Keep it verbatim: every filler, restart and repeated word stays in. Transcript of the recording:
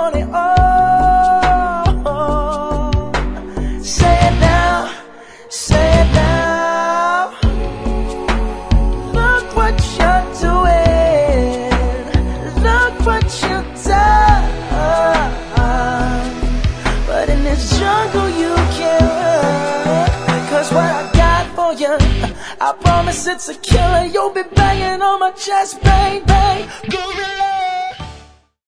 want it all. Say it now, say it now. Look what you're doing, look what you've done. But in this jungle you can't run, 'cause what I got for you, I promise it's a killer. You'll be banging on my chest, bang, bang. Gorilla.